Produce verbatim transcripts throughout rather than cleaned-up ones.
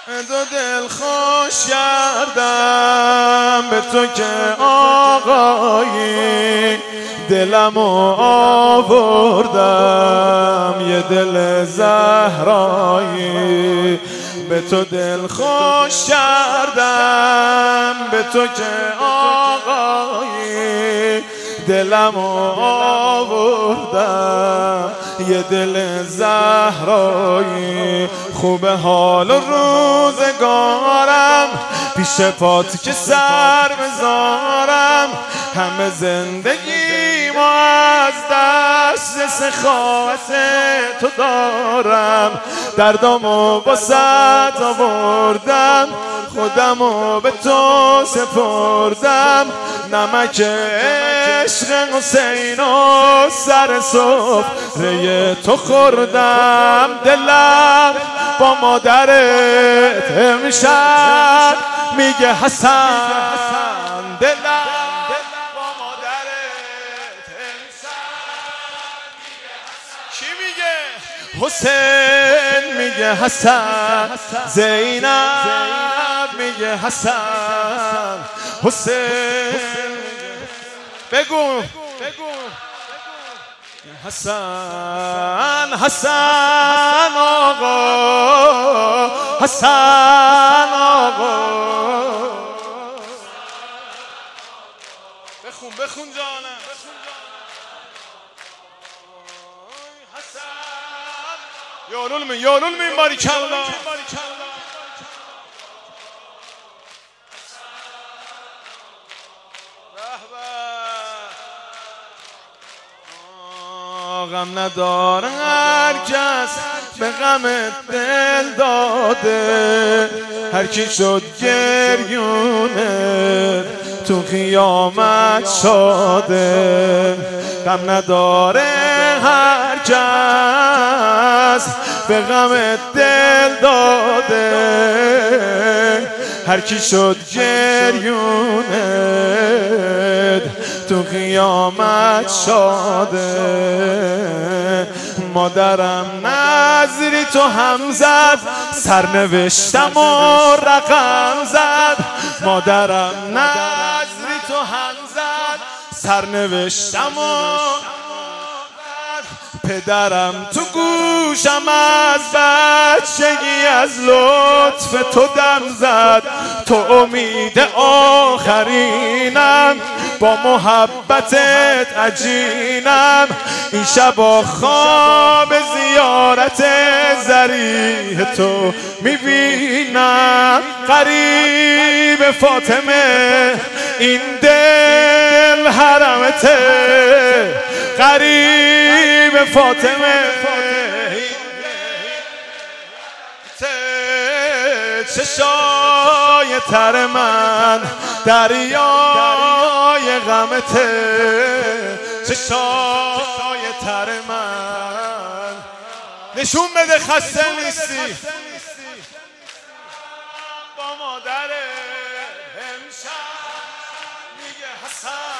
دو دل خوش کردم به تو که آقایی، دلمو آوردم یه دل زهرایی. به تو دل خوش کردم به تو که آقایی، دلمو آوردم یه دل زهرایی. خوبه حال و روزگارم پیش پات که سر بذارم، همه زندگی ما از دست سخاوت تو دارم. دردامو با صد آوردم، خودمو به تو سپردم. نمک عشق حسین و سر سفره تو خوردم. دلم با مادرت امشب میگه حسن، دلم با مادرت امشب میگه حسن. کی میگه؟ حسین میگه حسن، زینب میگه حسن، حسین بگو حسن، حسن آقا، حسن آقا. بخون بخون جانم. حسن یارول من یارول من باریکالله. غم نداره هر کس به غم دل داده، هر کی شد گریونه تو قیامت شاده. غم نداره هر کس به غم دل داده، هر کی شد گریونه تو قیامت شاده. مادرم نظری تو هم زد، سرنوشتم و رقم زد. مادرم نظری تو هم زد، سرنوشتم و پدرم تو گوشم از بچگی از لطف تو دم زد. تو امید آخرینم، با محبتت عجینم. این شبا خواب زیارت ضریح تو میبینم. قریب فاطمه این دل حرمته، قریب فاطمه چشای تر من دریای غمته، چشای تر من. نشون بده خسته نیستی. با مادر امشب میگه حسن،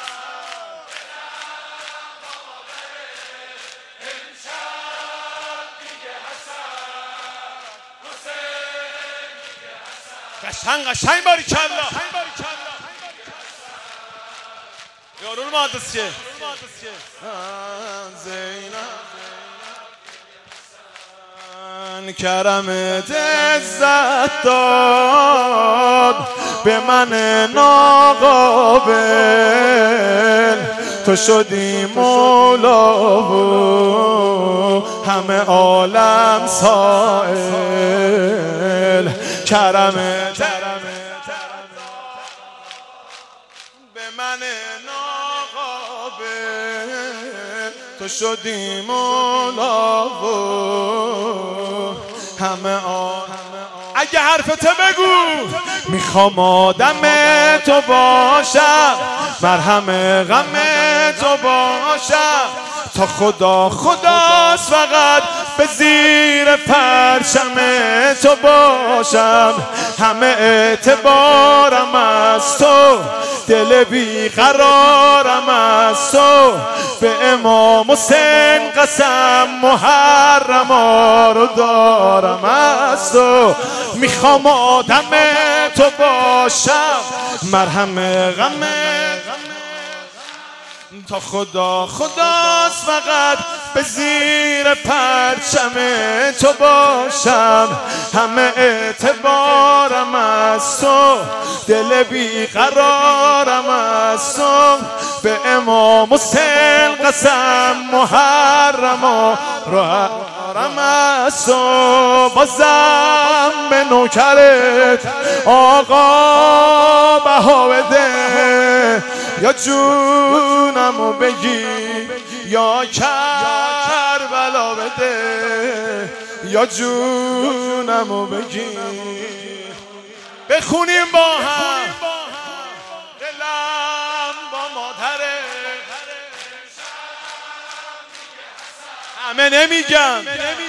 قشنگ قشنگ باریکالله. یارول مادرس که زینب کرمت عزت داد به من ناقابل. تو شدی مولا و همه عالم سائل. کرمت به من ناقابل، تو شدی مولا و همه آن. اگه حرفتو بگو میخوام آدم تو باشم، مرهم غم تو باشم. تا خدا خداست فقط به زیر پرچم تو باشم. همه اعتبارم از تو، دل بیقرارم از تو. به امام حسین قسم محرم رو دارم از از تو میخوام آدم تو باشم، مرهم غم تا خدا خداست فقط به زیر پرچم تو باشم. همه اعتبارم از تو، دل بیقرارم از تو، به امام حسین قسم محرم و رارم از تو. بازم به نوکرت آقا بها بده، یا جونمو بگی یا کربلا بده، یا جونمو بگی. بخونیم با هم دلم با مادره، همه نمیگم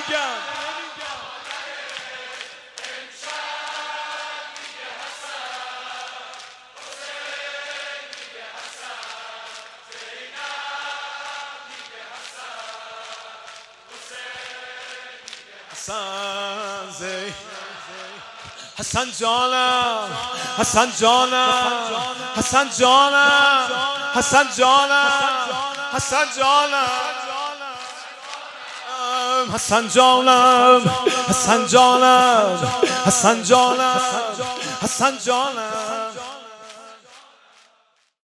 حسن جانم، حسن جانم، حسن جانم، حسن جانم، حسن جانم، حسن جانم، حسن جانم، حسن جانم، حسن جانم.